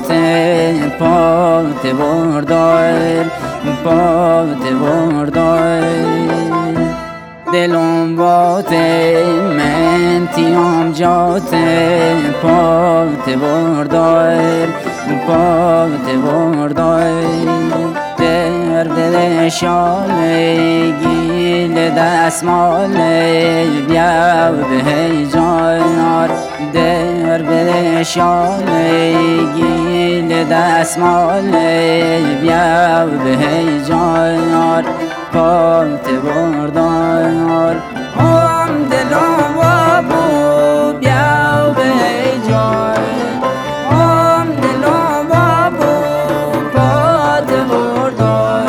پات بردار پات بردار دلم بات من تیام جات پات بردار پات بردار در دل شاله گیل دستماله بیا به هیجان در دل شاله گیل دستماله بیا به هیجان پات بردار هم دلم وابو بیا به هیجان هم دلم وابو پات بردار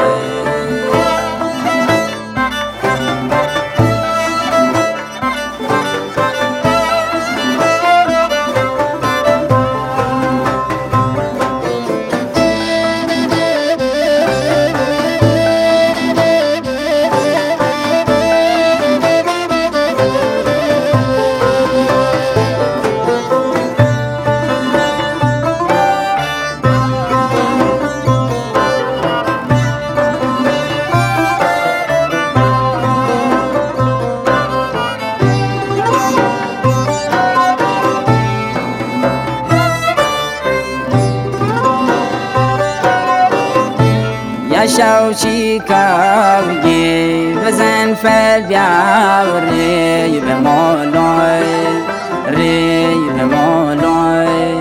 شوشی کاوی بزن فر بیاو ری به مالای ری به مالای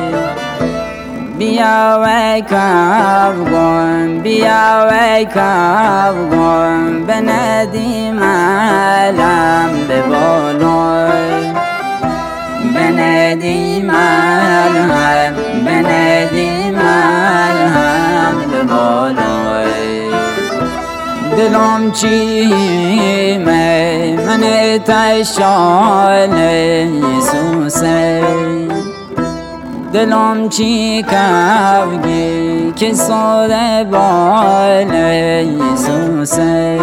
بیا وی کاوگم بیا وی کاوگم به ندیم علم به بالای به ندیم علم به ندیم علم به بالای دلم چیمه من تشال یسوسه دلم چی کفگی که ساده بال یسوسه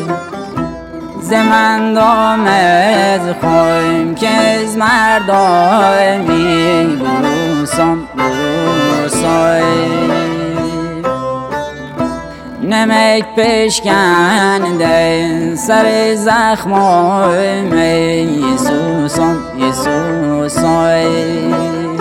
زمن دامد خویم که از مردمی بروسم بروسای نمک پشکنده سر زخمای یسوسم یسوسای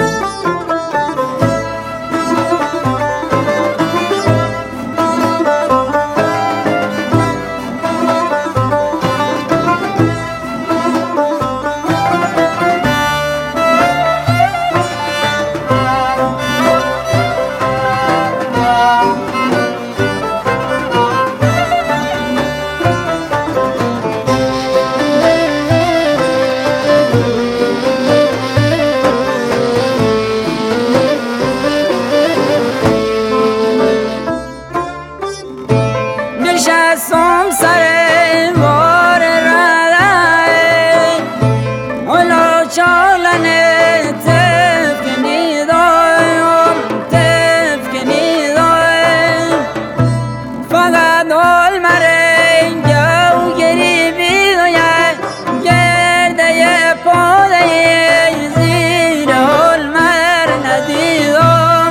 نشستم سر بار ردای اولا چالنه تفکنی دایم تفکنی دایم فقط حال مرین گو گریبی دوید گرده پاده زیر حال مر ندیدم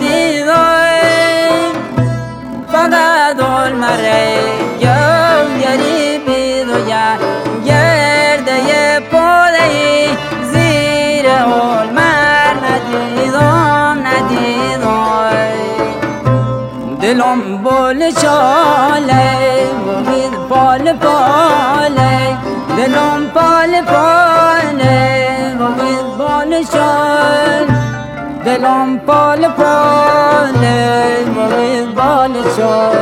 ندیدم فقط حال مرین دلم بال چاله بگید پال پاله دلم پال پاله بگید بال چال دلم پال پاله بگید بال چال